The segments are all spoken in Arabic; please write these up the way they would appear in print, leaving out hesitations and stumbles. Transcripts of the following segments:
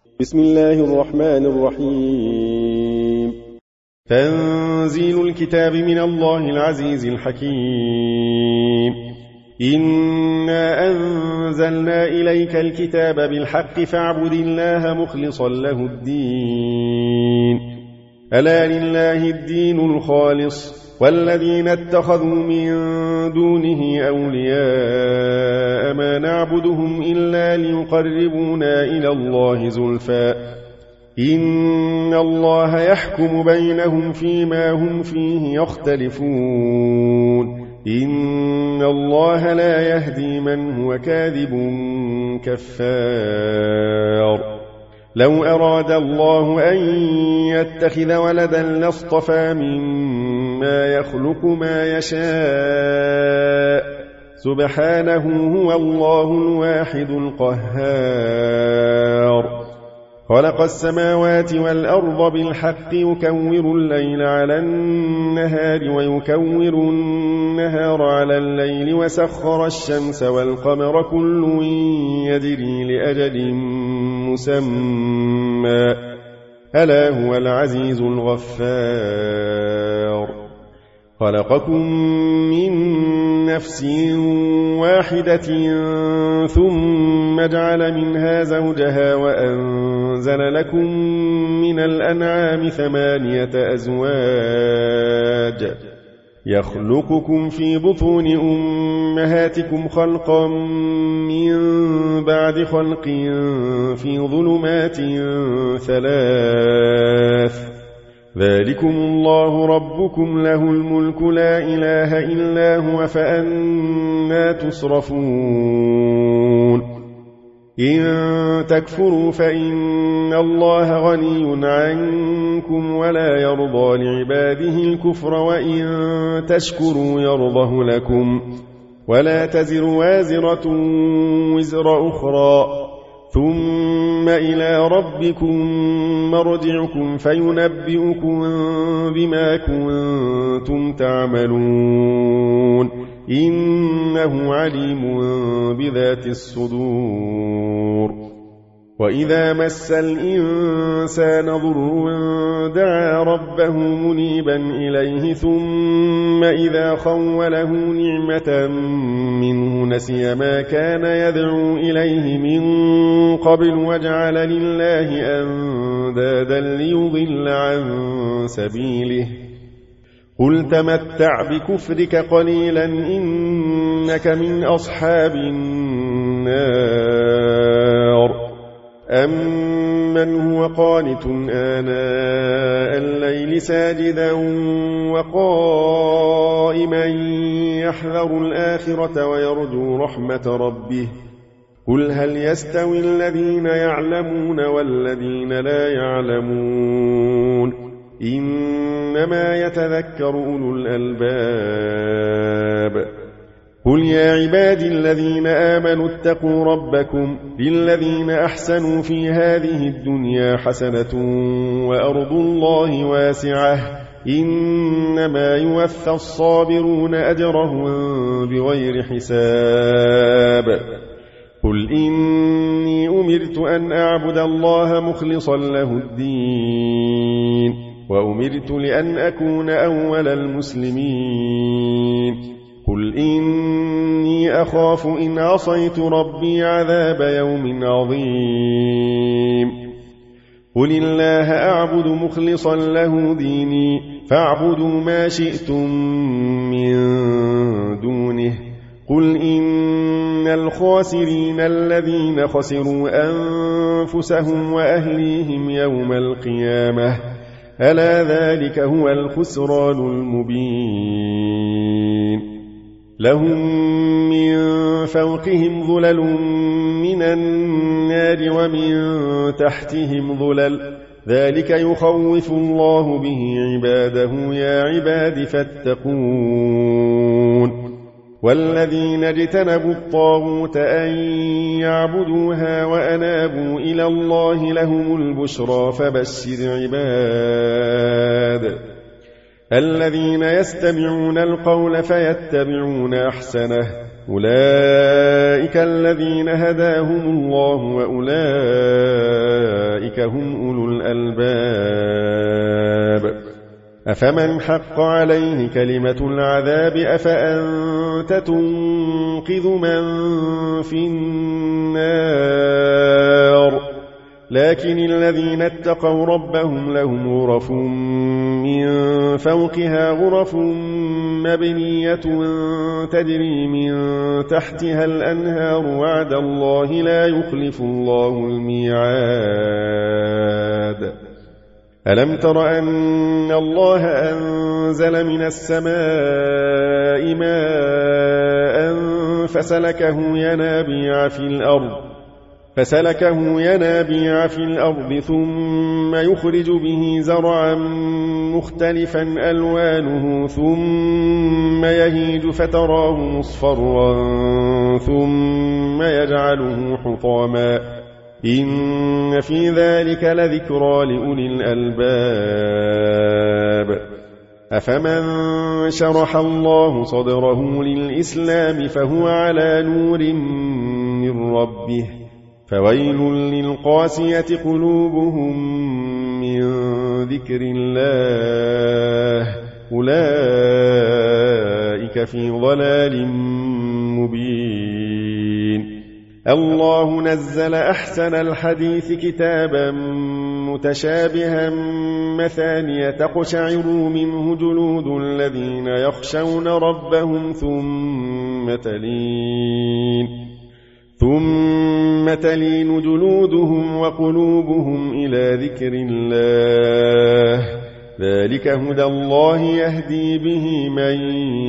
بسم الله الرحمن الرحيم. تنزيل الكتاب من الله العزيز الحكيم. إنا أنزلنا إليك الكتاب بالحق فاعبد الله مخلصا له الدين. ألا لله الدين الخالص والذين اتخذوا من دونه أولياء ما نعبدهم إلا ليقربونا إلى الله زلفى إن الله يحكم بينهم فيما هم فيه يختلفون إن الله لا يهدي من هو كاذب كفار. لو أراد الله أن يتخذ ولدا لاصطفى مما يخلق ما يشاء سبحانه هو الله الواحد القهار. خلق السماوات والأرض بالحق يكور الليل على النهار ويكور النهار على الليل وسخر الشمس والقمر كل يجري لأجل مسمى ألا هو العزيز الغفار. خلقكم من نفس واحدة ثم جعل منها زوجها وأنزل لكم من الأنعام 8 أزواج يخلقكم في بطون أمهاتكم خلقا من بعد خلق في ظلمات 3 ذلكم الله ربكم له الملك لا إله إلا هو فأنى تصرفون. إن تكفروا فإن الله غني عنكم ولا يرضى لعباده الكفر وإن تشكروا يرضه لكم ولا تزر وازرة وزر أخرى ثم إلى ربكم مرجعكم فينبئكم بما كنتم تعملون إنه عليم بذات الصدور. وإذا مس الإنسان ضر دعا ربه منيبا إليه ثم إذا خوله نعمة منه نسي ما كان يدعو إليه من قبل وجعل لله أندادا ليضل عن سبيله قل تمتع بكفرك قليلا إنك من أصحاب النار. أمن هو قانت آناء الليل ساجدا وقائما يحذر الآخرة ويرجو رحمة ربه قل هل يستوي الذين يعلمون والذين لا يعلمون إنما يتذكر أولو الألباب. قل يا عبادي الذين آمنوا اتقوا ربكم للذين أحسنوا في هذه الدنيا حسنة وأرض الله واسعة إنما يوفى الصابرون أجرهم بغير حساب. قل إني أمرت أن أعبد الله مخلصا له الدين وأمرت لأن أكون أول المسلمين. قل إني أخاف إن عصيت ربي عذاب يوم عظيم. قل الله أعبد مخلصا له ديني فاعبدوا ما شئتم من دونه. قل إن الخاسرين الذين خسروا أنفسهم وأهليهم يوم القيامة ألا ذلك هو الخسران المبين. لهم من فوقهم ظلل من النار ومن تحتهم ظلل ذلك يخوف الله به عباده يا عباد فاتقون. والذين اجتنبوا الطاغوت أن يعبدوها وأنابوا إلى الله لهم البشرى فبشر عباد الذين يستمعون القول فيتبعون أحسنه أولئك الذين هداهم الله وأولئك أولئك هم أولو الألباب أفمن حق عليه كلمة العذاب أفأنت تنقذ من في النار لكن الذين اتقوا ربهم لهم غرف من فوقها غرف مبنية تجري من تحتها الأنهار وعد الله لا يخلف الله الميعاد ألم تر أن الله أنزل من السماء ماء فسلكه ينابيع في الأرض ثم يخرج به زرعا مختلفا ألوانه ثم يهيج فتراه مصفرا ثم يجعله حطاما إن في ذلك لذكرى لأولي الألباب أفمن شرح الله صدره للإسلام فهو على نور من ربه فويل للقاسية قلوبهم من ذكر الله أولئك في ضلال مبين الله نزل أحسن الحديث كتابا متشابها مثانية تقشعر منه جلود الذين يخشون ربهم ثم تلين جلودهم وقلوبهم إلى ذكر الله ذلك هدى الله يهدي به من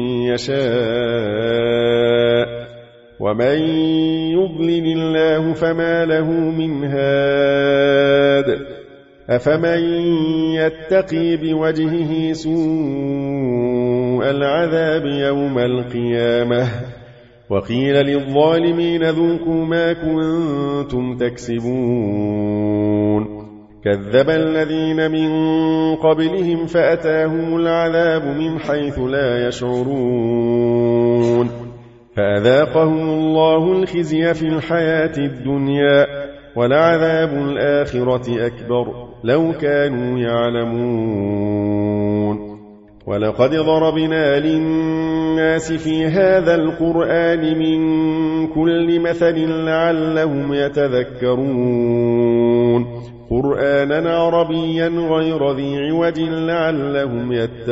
يشاء ومن يضلل الله فما له من هاد أفمن يتقي بوجهه سوء العذاب يوم القيامة وقيل للظالمين ذوقوا ما كنتم تكسبون كذب الذين من قبلهم فأتاهم العذاب من حيث لا يشعرون فأذاقهم الله الخزي في الحياة الدنيا ولعذاب الآخرة أكبر لو كانوا يعلمون ولقد ضربنا للناس في هذا القرآن من كل مثل لعلهم يتذكرون قرآنا عربيا غير ذي عوج لعلهم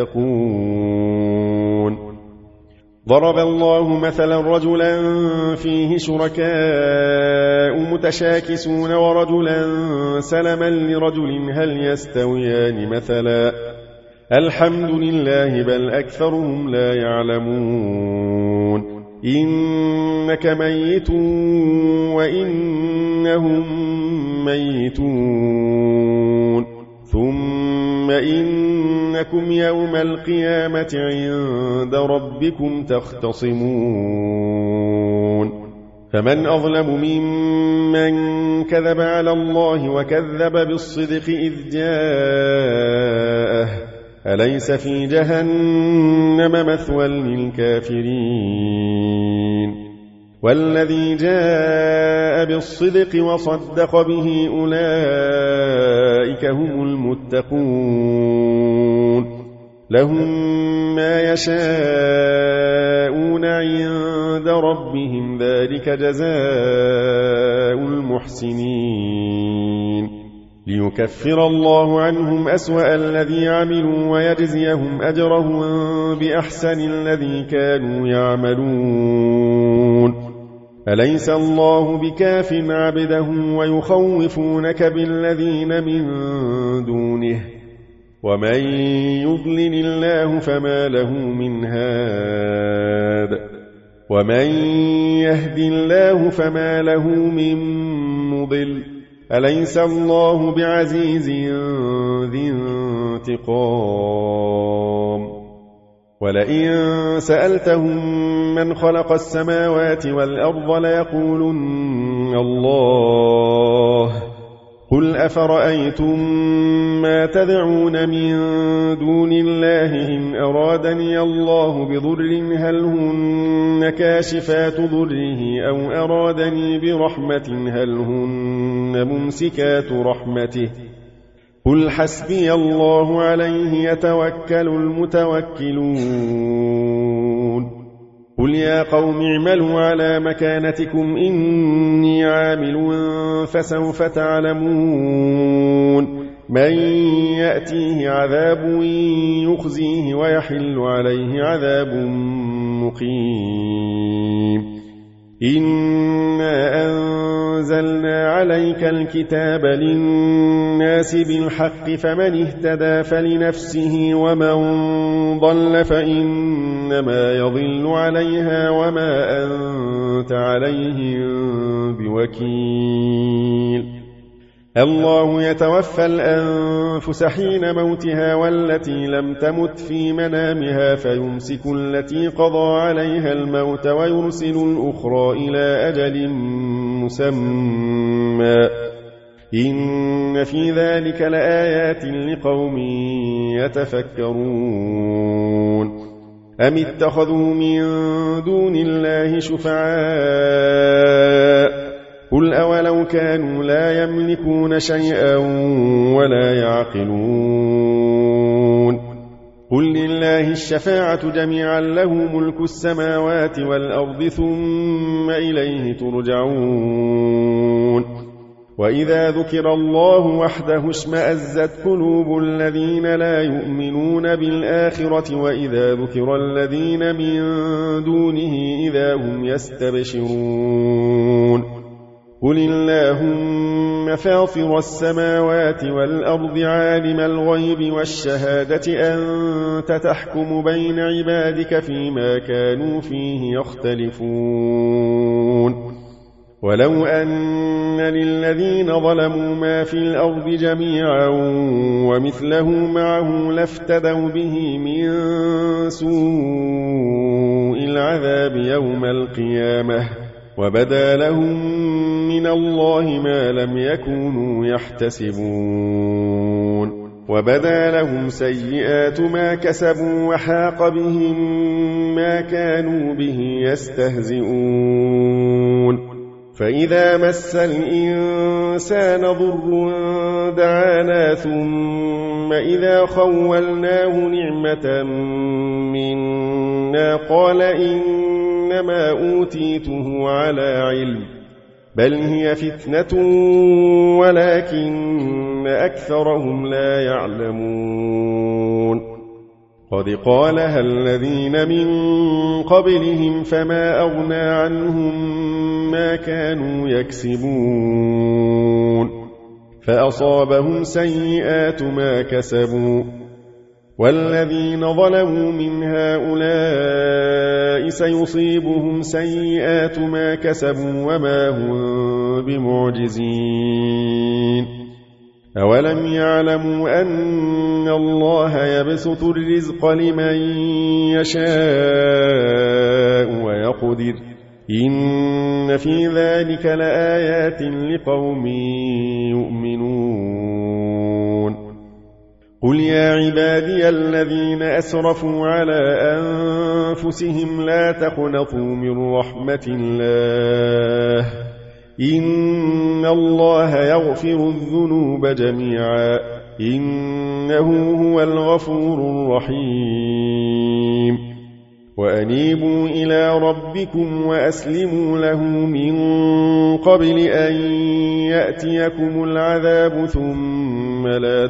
يتقون ضرب الله مثلا رجلا فيه شركاء متشاكسون ورجلا سلما لرجل هل يستويان مثلا الحمد لله بل أكثرهم لا يعلمون إنك ميت وإنهم ميتون ثم إنكم يوم القيامة عند ربكم تختصمون فمن أظلم ممن كذب على الله وكذب بالصدق إذ جاءه أليس في جهنم مثوى للكافرين والذي جاء بالصدق وصدق به أولئك هم المتقون لهم ما يشاءون عند ربهم ذلك جزاء المحسنين ليكفر الله عنهم أسوأ الذي عملوا ويجزيهم أجرهم بأحسن الذي كانوا يعملون أليس الله بكاف عبده ويخوفونك بالذين من دونه ومن يضلل الله فما له من هاد ومن يهد الله فما له من مضل أليس الله بعزيز ذي انتقام ولئن سألتهم من خلق السماوات والأرض ليقولن الله قل أفرأيتم ما تدعون من دون الله إن أرادني الله بضر هل هن كاشفات ضره أو أرادني برحمة هل هن ممسكات رحمته قل حسبي الله عليه يتوكل المتوكلون قل يا قوم اعملوا على مكانتكم إني عامل فسوف تعلمون من يأتيه عذاب يخزيه ويحل عليه عذاب مقيم إنا أنزلنا عليك الكتاب للناس بالحق فمن اهتدى فلنفسه ومن ضل فإنما يضل عليها وما أنت عليهم بوكيل الله يتوفى الأنفس حين موتها والتي لم تمت في منامها فيمسك التي قضى عليها الموت ويرسل الأخرى إلى أجل مسمى إن في ذلك لآيات لقوم يتفكرون أم اتخذوا من دون الله شفعاء قل أولو كانوا لا يملكون شيئا ولا يعقلون قل لله الشفاعة جميعا له ملك السماوات والأرض ثم إليه ترجعون وإذا ذكر الله وحده اشمأزت قلوب الذين لا يؤمنون بالآخرة وإذا ذكر الذين من دونه إذا هم يستبشرون قل اللهم فاطر السماوات والأرض عالم الغيب والشهادة أنت تحكم بين عبادك فيما كانوا فيه يختلفون ولو أن للذين ظلموا ما في الأرض جميعا ومثله معه لافتدوا به من سوء العذاب يوم القيامة وبدا لهم من الله ما لم يكونوا يحتسبون وبدا لهم سيئات ما كسبوا وحاق بهم ما كانوا به يستهزئون فإذا مس الإنسان ضر دعانا ثم إذا خولناه نعمة منا قال إنما أوتيته على علم بل هي فتنة ولكن أكثرهم لا يعلمون قد قالها الذين من قبلهم فما أغنى عنهم ما كانوا يكسبون فأصابهم سيئات ما كسبوا والذين ظلموا من هؤلاء سيصيبهم سيئات ما كسبوا وما هم بمعجزين أولم يعلموا أن الله يبسط الرزق لمن يشاء ويقدر إن في ذلك لآيات لقوم يؤمنون قل يا عبادي الذين أسرفوا على أنفسهم لا تقنطوا من رحمة الله إن الله يغفر الذنوب جميعا إنه هو الغفور الرحيم وأنيبوا إلى ربكم وأسلموا له من قبل أن يأتيكم العذاب ثم لا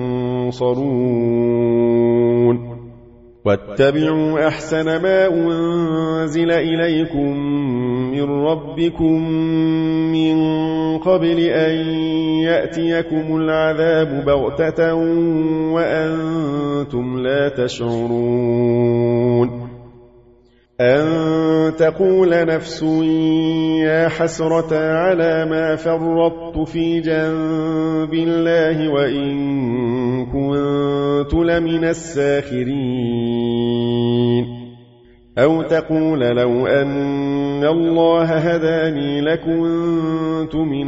تنصرون واتبعوا أحسن ما أنزل إليكم من ربكم من قبل أن يأتيكم العذاب بغتة وأنتم لا تشعرون أن تقول نفس يا حسرة على ما فرطت في جنب الله وإن كنت لمن الساخرين أو تقول لو أن الله هداني لكنت من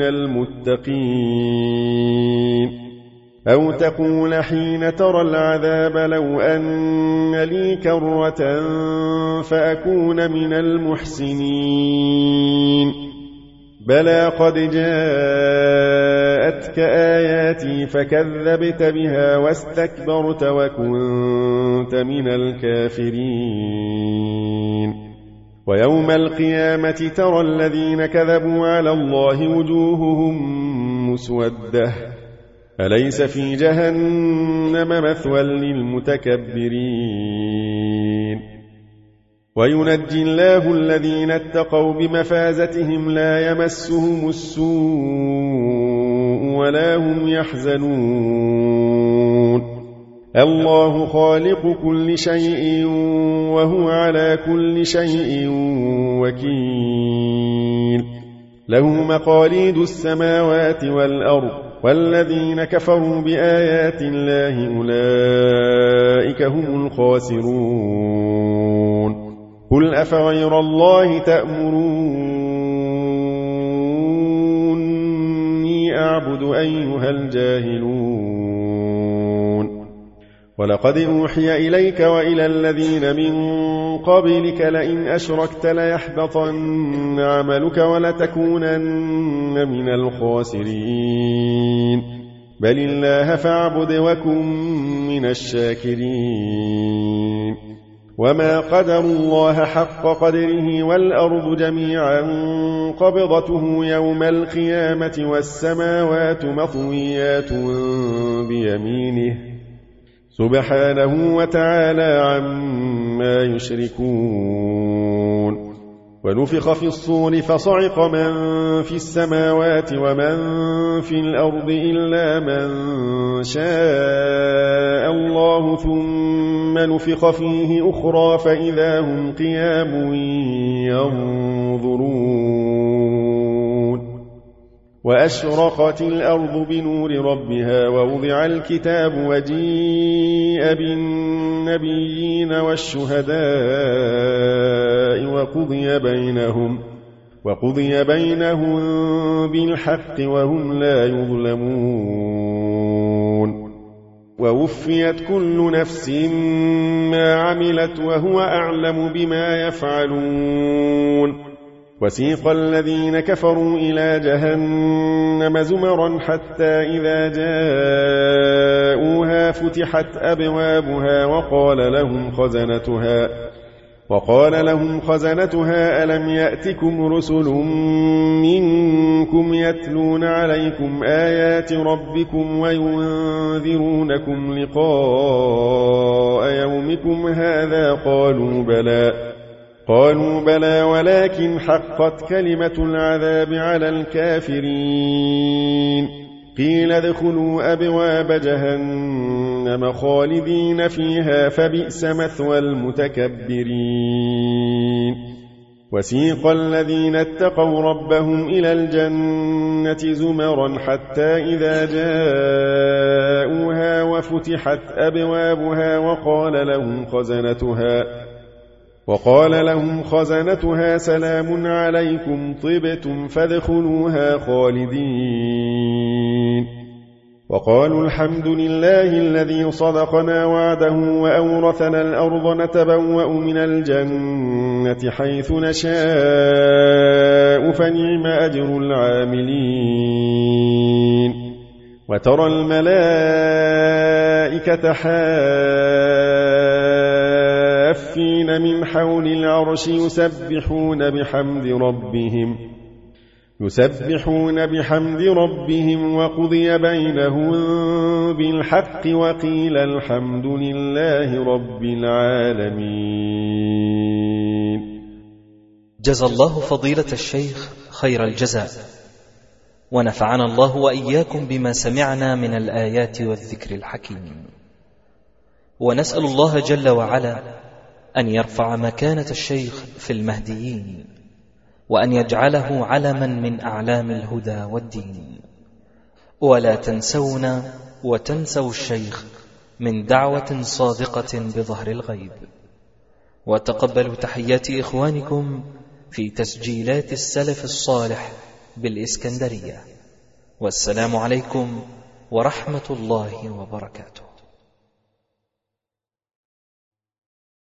المتقين أو تقول حين ترى العذاب لو أن لي كرة فأكون من المحسنين بلى قد جاءتك آياتي فكذبت بها واستكبرت وكنت من الكافرين ويوم القيامة ترى الذين كذبوا على الله وجوههم مسودة أليس في جهنم مثوى للمتكبرين وينجي الله الذين اتقوا بمفازتهم لا يمسهم السوء ولا هم يحزنون الله خالق كل شيء وهو على كل شيء وكيل له مقاليد السماوات والأرض والذين كفروا بآيات الله أولئك هم الخاسرون قل أفغير الله تأمروني أعبد أيها الجاهلون ولقد أوحي إليك وإلى الذين من قبلك لئن أشركت ليحبطن عملك ولتكونن من الخاسرين بل الله فاعبد وكن من الشاكرين وما قدروا الله حق قدره والأرض جميعا قبضته يوم القيامة والسماوات مطويات بيمينه سبحانه وتعالى عما يشركون ونفخ في الصور فصعق من في السماوات ومن في الأرض إلا من شاء الله ثم نفخ فيه أخرى فإذا هم قيام ينظرون وأشرقت الأرض بنور ربها ووضع الكتاب وجيء بالنبيين والشهداء وقضي بينهم بالحق وهم لا يظلمون ووفيت كل نفس ما عملت وهو أعلم بما يفعلون وسيق الذين كفروا إلى جهنم زمرا حتى إذا جاءوها فتحت أبوابها وقال لهم خزنتها ألم يأتكم رسل منكم يتلون عليكم آيات ربكم وينذرونكم لقاء يومكم هذا قالوا بلى ولكن حقت كلمة العذاب على الكافرين قيل ادخلوا أبواب جهنم خالدين فيها فبئس مثوى المتكبرين وسيق الذين اتقوا ربهم إلى الجنة زمرا حتى إذا جاءوها وفتحت أبوابها وقال لهم خزنتها سلام عليكم طبتم فادخلوها خالدين وقالوا الحمد لله الذي صدقنا وعده وأورثنا الأرض نتبوأ من الجنة حيث نشاء فنعم أجر العاملين وترى الملائكة حافين من حول العرش يسبحون بحمد ربهم وقضي بينهم بالحق وقيل الحمد لله رب العالمين. جزى الله فضيلة الشيخ خير الجزاء، ونفعنا الله وإياكم بما سمعنا من الآيات والذكر الحكيم، ونسأل الله جل وعلا أن يرفع مكانة الشيخ في المهديين، وأن يجعله علما من أعلام الهدى والدين. ولا تنسونا وتنسوا الشيخ من دعوة صادقة بظهر الغيب. وتقبلوا تحيات إخوانكم في تسجيلات السلف الصالح بالإسكندرية. والسلام عليكم ورحمة الله وبركاته.